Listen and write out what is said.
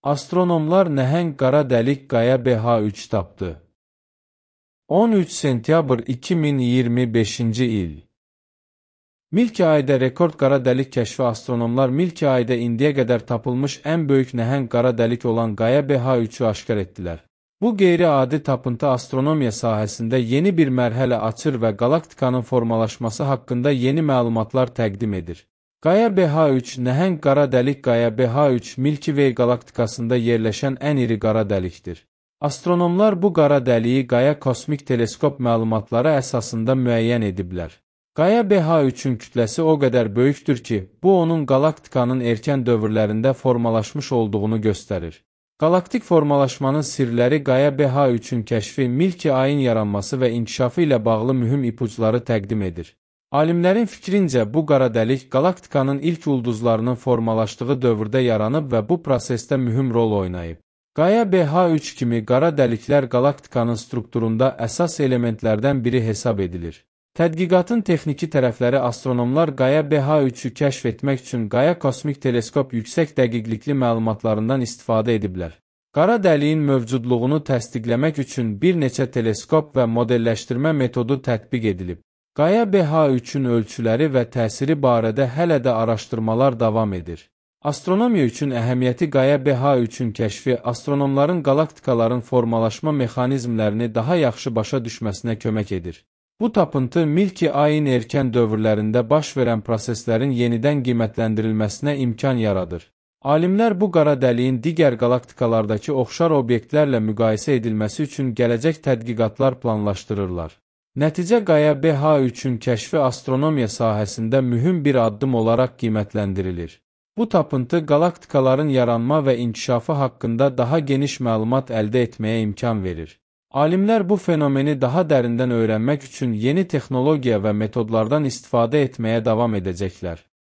Astronomlar nəhəng qara dəlik qaya BH3 tapdı. 13 sentyabr 2025-ci il. Milki ayda rekord qara dəlik kəşfi. Astronomlar Milki ayda indiyə qədər tapılmış ən böyük nəhəng qara dəlik olan qaya BH3-ü aşkar etdilər. Bu qeyri-adi tapıntı astronomiya sahəsində yeni bir mərhələ açır və qalaktikanın formalaşması haqqında yeni məlumatlar təqdim edir. Qaya BH3 nəhəng qara dəlik. Qaya BH3 Milky Way qalaktikasında yerləşən ən iri qara dəlikdir. Astronomlar bu qara dəliyi Qaya kosmik teleskop məlumatları əsasında müəyyən ediblər. Qaya BH3-ün kütləsi o qədər böyükdür ki, bu onun qalaktikanın erkən dövrlərində formalaşmış olduğunu göstərir. Qalaktik formalaşmanın sirləri Qaya BH3-ün kəşfi, Milki ayın yaranması və inkişafı ilə bağlı mühüm ipuçları təqdim edir. Alimlərin fikrincə, bu qara dəlik qalaktikanın ilk ulduzlarının formalaşdığı dövrdə yaranıb və bu prosesdə mühüm rol oynayıb. Qaya BH3 kimi qara dəliklər qalaktikanın strukturunda əsas elementlərdən biri hesab edilir. Tədqiqatın texniki tərəfləri. Astronomlar Qaya BH3-ü kəşf etmək üçün Qaya kosmik teleskop yüksək dəqiqlikli məlumatlarından istifadə ediblər. Qara dəliyin mövcudluğunu təsdiqləmək üçün bir neçə teleskop və modelləşdirmə metodu tətbiq edilib. Qaya BH3-ün ölçüləri və təsiri barədə hələ də araşdırmalar davam edir. Astronomiya üçün əhəmiyyəti. Qaya BH3-ün kəşfi astronomların qalaktikaların formalaşma mexanizmlərini daha yaxşı başa düşməsinə kömək edir. Bu tapıntı Milki ayın erkən dövrlərində baş verən proseslərin yenidən qiymətləndirilməsinə imkan yaradır. Alimlər bu qara dəliyin digər qalaktikalardakı oxşar obyektlərlə müqayisə edilməsi üçün gələcək tədqiqatlar planlaşdırırlar. Nəticə Qaya BH3-ün kəşfi astronomiya sahəsində mühüm bir addım olaraq qiymətləndirilir. Bu tapıntı qalaktikaların yaranma və inkişafı haqqında daha geniş məlumat əldə etməyə imkan verir. Alimlər bu fenomeni daha dərindən öyrənmək üçün yeni texnologiya və metodlardan istifadə etməyə davam edəcəklər.